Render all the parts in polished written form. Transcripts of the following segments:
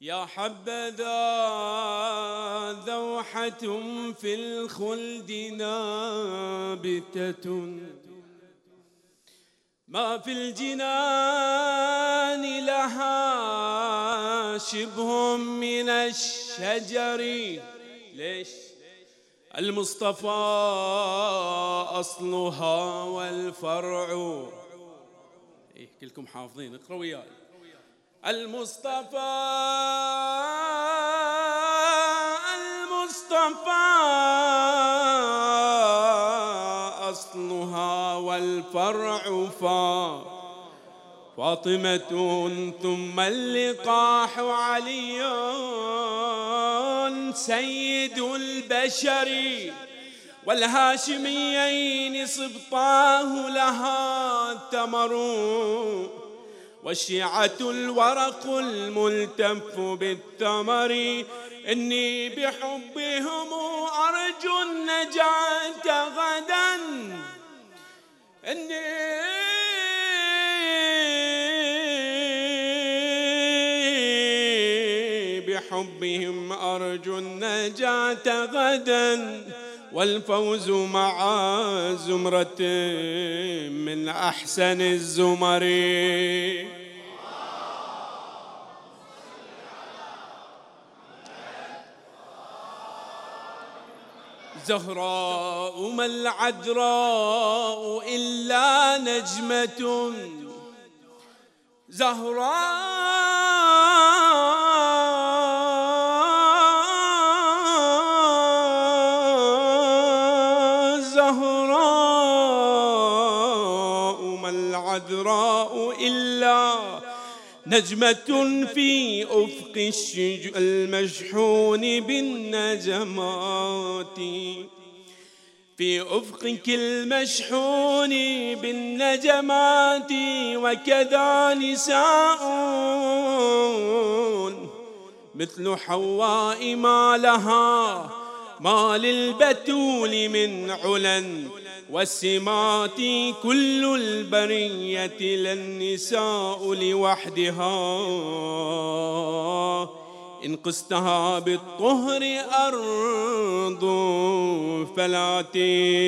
يا حبذا ذوحة في الخلد نابتة، ما في الجنان لها شبه من الشجر. ليش؟ المصطفى أصلها والفرع. إيه كلكم حافظين، اقرأوا وياي. المصطفى أصلها والفرع فاطمة ثم اللقاح علي سيد البشر، والهاشميين سبطاه لها ثمر، والشيعة الورق الملتف بالثمر. إني بحبهم أرجو النجاة غدا، إني بحبهم أرجو النجاة غدا، والفوز مع زمرة من أحسن الزمر. زهراء ما العذراء إلا نجمة، زهراء ما العذراء إلا نجمة في أفق المشحون بالنجمات، في أفقك المشحون بالنجمات. وكذا نساء مثل حواء ما لها ما للبتول من علا والسمات. كل البرية للنساء لوحدها، إن قستها بالطهر أرض فلاتي.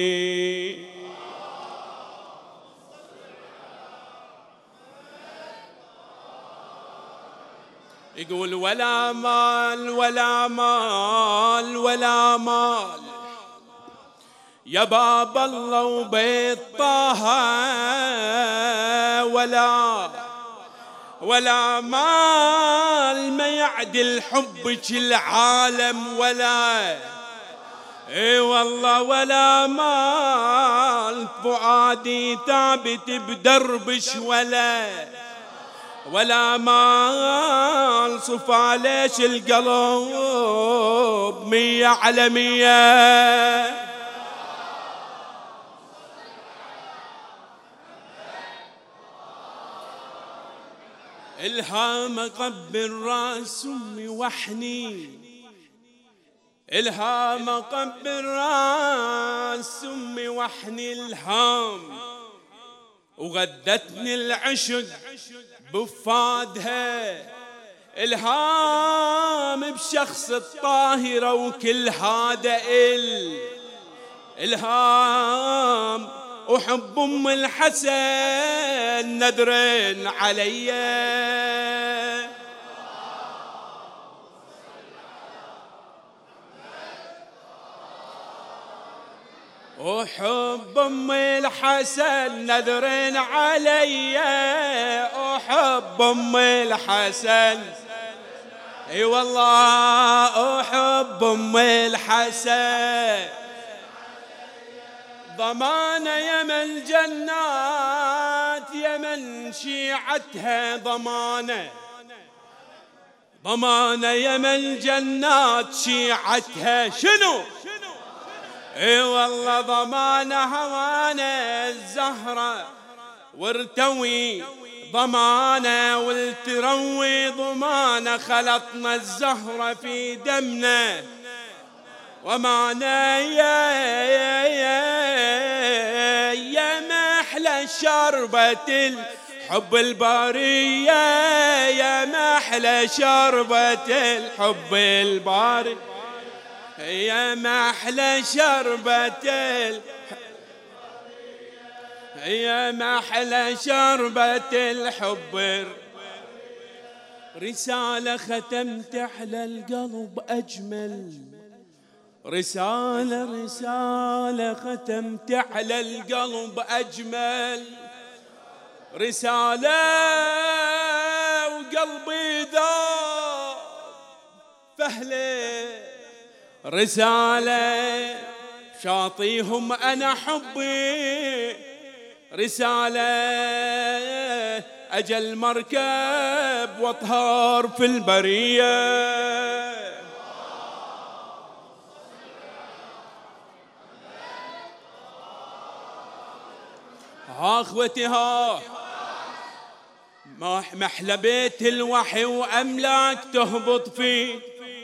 يقول ولا مال ولا مال ولا مال يا باب الله وبيت طه، ولا مال ما يعدل حبك العالم، ولا اي والله ولا مال فؤادي ثابت بدربش، ولا مال صفى ليش القلب 100 على 100. الهام قبل راس امي وحني، الهام قبل راس امي وحني الهام، وغدتني العشق بفادها. الهام بشخص الطاهرة وكل هذا الهام، وحب ام الحسن ندرن علي. وحب ام الحسن ندرن علي، وحب ام الحسن اي والله احب ام الحسن. ضمان يمن جنات يمن شيعتها، ضمان يمن جنات شيعتها. شنو؟ اي والله ضمانها وانا الزهرة وارتوي ضمانه، والتروي ضمانه. خلطنا الزهرة في دمنا ومانا يا محلى شربة حب البارية يا محلى شربة الحب الباري، يا محلى شربة يا محلى شربة الحب. رسالة ختمت على القلب أجمل، رسالة ختمت على القلب أجمل رسالة، وقلبي ذاب فهلة رسالة، شاطيهم أنا حبي رسالة، أجل مركب واطهار في البرية. ها اخوتي ها محلى بيت الوحي وأملاك تهبط فيه،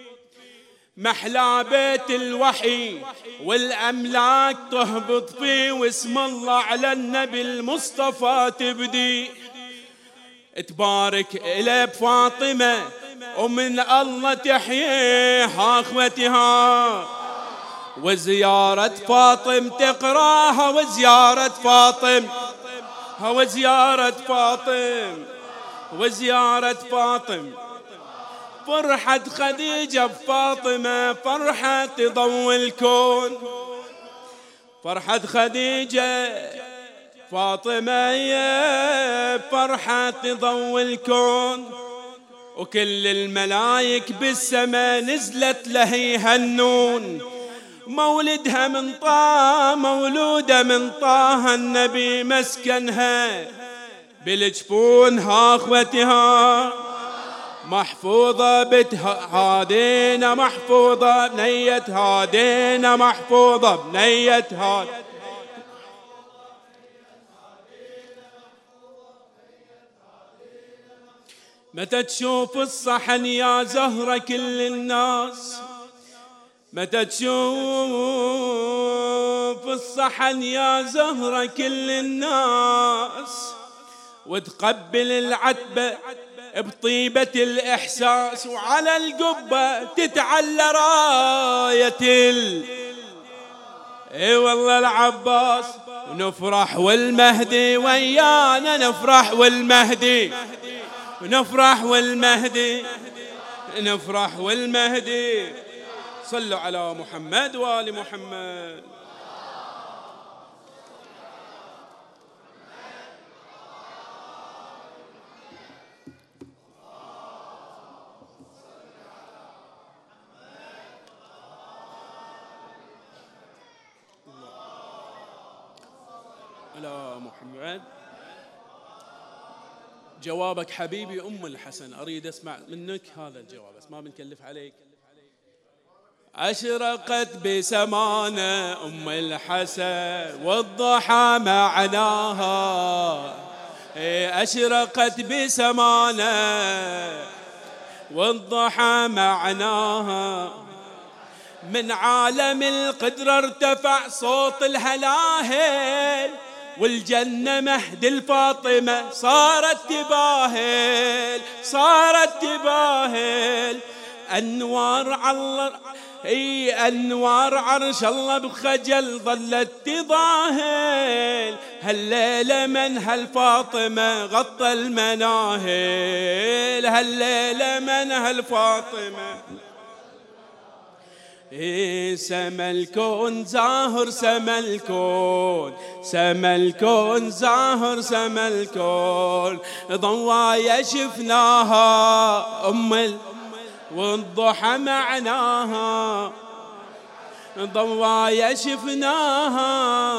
محلى بيت الوحي والأملاك تهبط فيه، واسم الله على النبي المصطفى تبدي، تبارك إلى بفاطمة ومن الله تحيي. ها اخوتي ها وزيارة فاطم تقراها، وزيارة فاطم وزيارة فاطم وزيارة فاطم، فرحة خديجة بفاطمة فرحة تضوي الكون، فرحة خديجة فاطمة يا فرحة تضوي الكون، وكل الملايك بالسماء نزلت له يهنون، مولدها من طه مولودة من طه النبي مسكنها بالجفون. ها اخوتها محفوظة بنت هادينا، محفوظة بنية هادينا، محفوظة بنية هادينا. متى تشوف الصحن يا زهرة كل الناس، متى تشوف الصحن يا زهرة كل الناس، وتقبل العتبة بطيبة الإحساس، وعلى القبة تتعلى راية اي والله العباس، ونفرح والمهدي ويانا، نفرح والمهدي ونفرح والمهدي نفرح والمهدي. صلوا على محمد وآل محمد. على محمد. جوابك حبيبي أم الحسن، أريد أسمع منك هذا الجواب بس ما بنكلف عليك. أشرقت بسمانة أم الحسن والضحى معناها، أشرقت بسمانة والضحى معناها، من عالم القدرة ارتفع صوت الهلاهل، والجنة مهد الفاطمة صارت تباهل، صارت تباهل. أنوار الله أنوار عرش الله بخجل ظلت تضاهل، هالليلة من هالفاطمة غطى المناهل، هالليلة من هالفاطمة. سما الكون زاهر سما الكون، سما الكون زاهر سما الكون، ضوايا شفناها والضحى معناها، ضوايا شفناها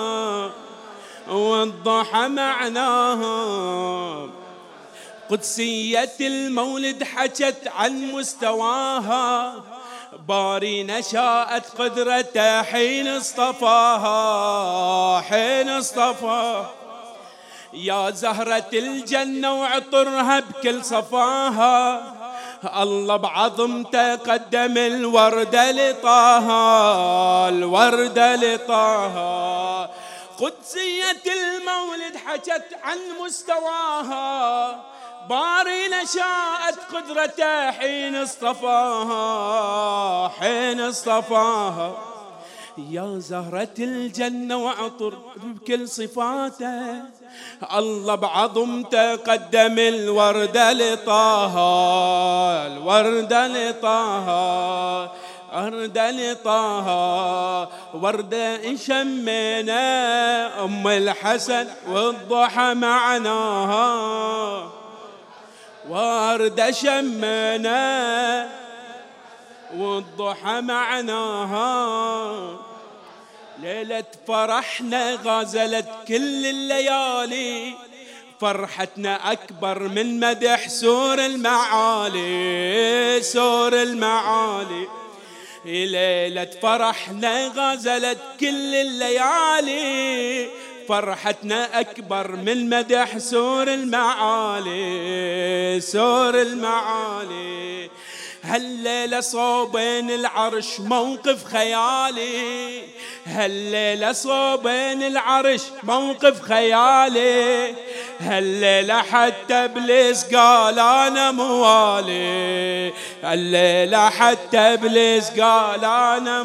والضحى معناها. قدسية المولد حكت عن مستواها، بارينا شاءت قدرته حين اصطفاها، حين اصطفاها. يا زهرة الجنة وعطرها بكل صفاها، الله بعظمته قدم الوردة لطاها، الوردة لطاها. قدسية المولد حكت عن مستواها، باري نشاءت قدرته حين اصطفاها، حين اصطفاها. يا زهرة الجنة وعطر بكل صفاته، الله بعظمته قدم الوردة لطاها، الوردة لطاها، وردة لطاها. وردة شمينا أم الحسن والضحى معناها، وردة شمينا والضحى معناها. ليلة فرحنا غازلت كل الليالي، فرحتنا أكبر من مدح سور المعالي، سور المعالي. ليلة فرحنا غازلت كل الليالي، فرحتنا أكبر من مدح سور المعالي، سور المعالي. هالليلة صوبين العرش موقف خيالي، هالليلة صوبين العرش موقف خيالي. هالليلة حتى إبليس قال أنا موالي، هالليلة حتى إبليس قال أنا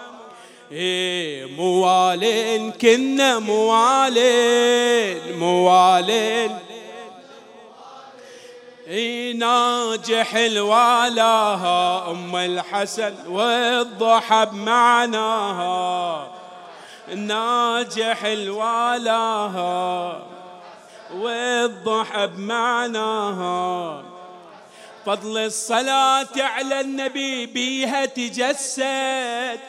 موالين. كنا موالين، موالين. ناجح الوالاها أم الحسن والضحى بمعناها، ناجح الوالاها والضحى بمعناها. فضل الصلاة على النبي بيها تجسد،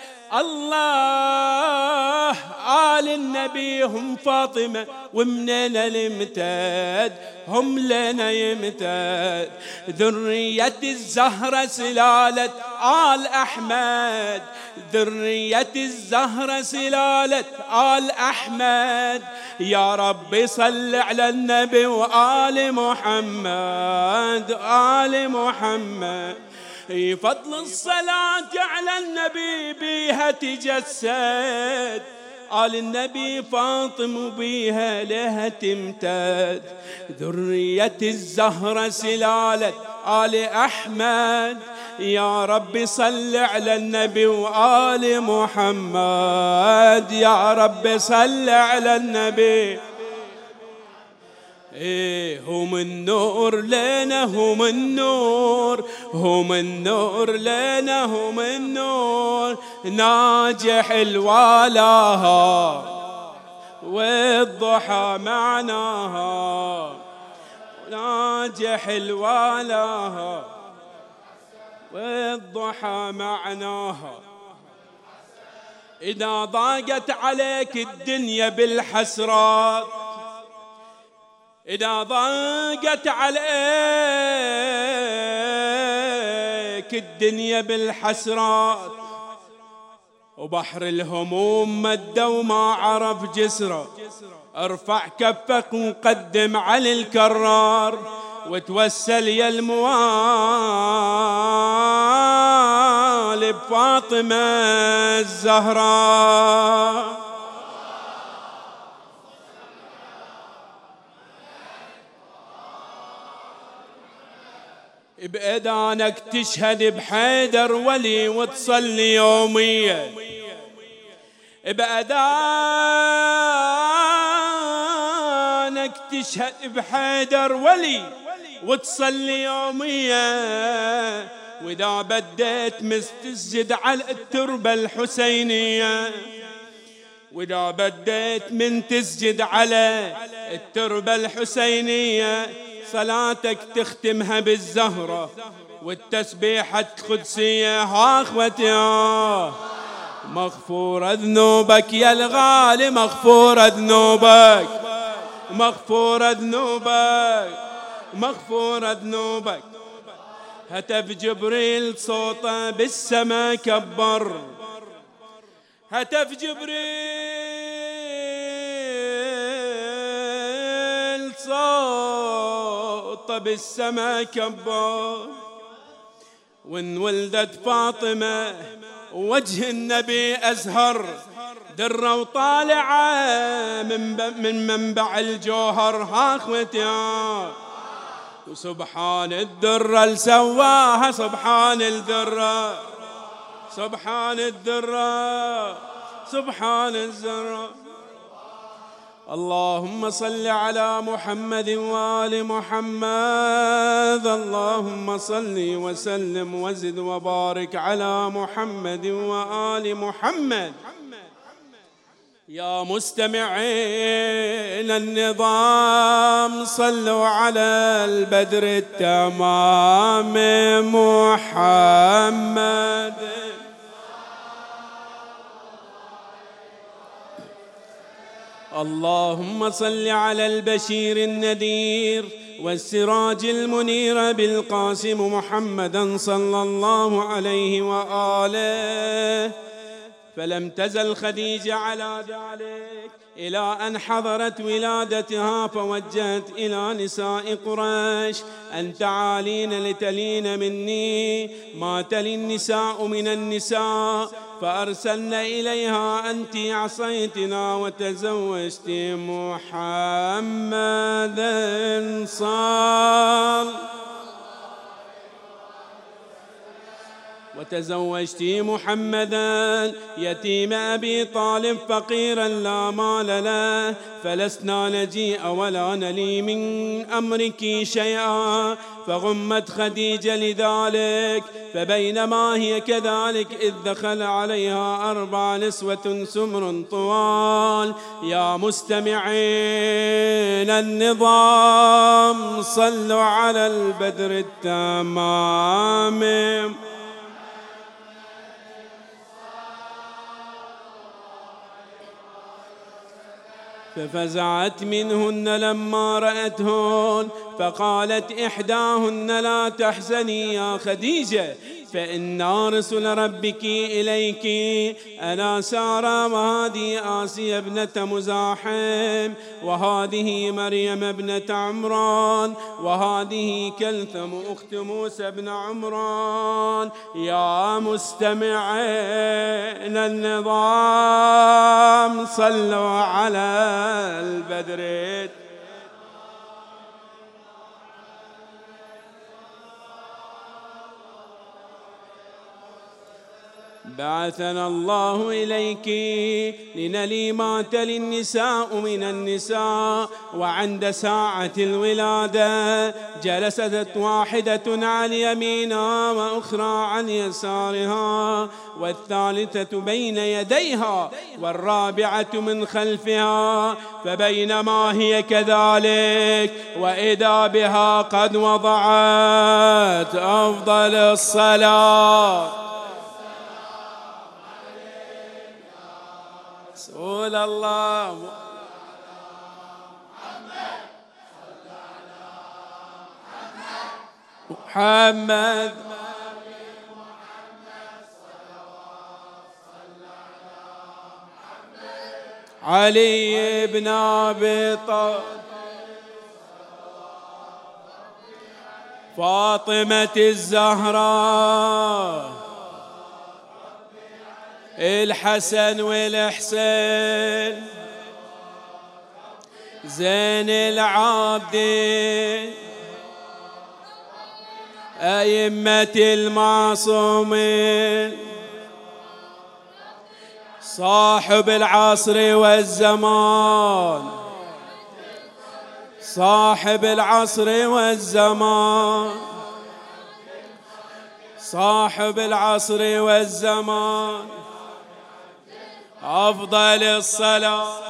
الله آل النبي هم فاطمة ومننا المتاد، هم لنا يمتاد. ذرية الزهرة سلالة آل أحمد، ذرية الزهرة سلالة آل أحمد. يا رب صل على النبي وآل محمد، آل محمد. فضل الصلاة على النبي بيها تجسد، آل النبي فاطم بيها لها تمتد. ذرية الزهرة سلالة آل أحمد، يا رب صل على النبي وآل محمد، يا رب صل على النبي. هم النور لنا، هم النور، هم النور لنا، هم النور. ناجح الوالاها والضحى معناها، ناجح الوالاها والضحى معناها. إذا ضاقت عليك الدنيا بالحسرات، إذا ضاقت عليك الدنيا بالحسرات، وبحر الهموم مدى وما عرف جسره، ارفع كفك وقدم على الكرار، وتوسل يا الموال بفاطمة الزهراء. بأذانك تشهد بحيدر ولي وتصلي يوميا، بأذانك تشهد بحيدر ولي وتصلي يوميا. وإذا بديت مستسجد على التربة الحسينية، وإذا بديت من تسجد على التربة الحسينية، صلاتك تختمها بالزهرة والتسبيحة القدسية. ها اخوتي مغفورة ذنوبك يا الغالي، مغفورة ذنوبك، مغفورة ذنوبك، مغفورة ذنوبك. هتف جبريل صوته بالسما كبر، هتف جبريل صوته بالسما كبر. وان ولدت فاطمة وجه النبي أزهر، درة وطالعة من منبع الجوهر ها اخوتي. وسبحان الدرة اللي سواها، سبحان الدرة، سبحان الدرة، سبحان الزرة. اللهم صل على محمد وآل محمد. اللهم صل وسلم وزد وبارك على محمد وآل محمد. يا مستمعين النظام صلوا على البدر التمام محمد. اللهم صل على البشير النذير والسراج المنير بالقاسم محمدا صلى الله عليه وآله. فلم تزل خديجة على ذلك إلى أن حضرت ولادتها، فوجهت إلى نساء قريش أن تعالين لتلين مني ما تلي النساء من النساء. فأرسلنا إليها أنت عصيتنا وتزوجت محمدا وتزوجت محمدا يتيم أبي طالب فقيرا لا مال له، فلسنا نجيء ولا نلي من أمرك شيئا. فغمت خديجة لذلك. فبينما هي كذلك إذ دخل عليها 4 نسوة سمر طوال. يا مستمعين النظام صلوا على البدر التمام. ففزعت منهن لما رأتهن، فقالت إحداهن لا تحزني يا خديجة فإن رسل ربك إليك. أنا سارة وهذه آسيا ابنة مزاحم وهذه مريم ابنة عمران وهذه كلثم أخت موسى بن عمران. يا مستمعين النظام صلوا على البدر. بعثنا الله إليك لنلي ما تلي النساء من النساء. وعند ساعة الولادة جلست واحدة عن يمينها وأخرى عن يسارها والثالثة بين يديها والرابعة من خلفها. فبينما هي كذلك وإذا بها قد وضعت أفضل الصلاة رسول الله محمد علي بن أبي طالب فاطمة الزهراء الحسن والحسين زين العابدين أئمة المعصومين صاحب العصر والزمان صاحب العصر والزمان صاحب العصر والزمان أفضل الصلاة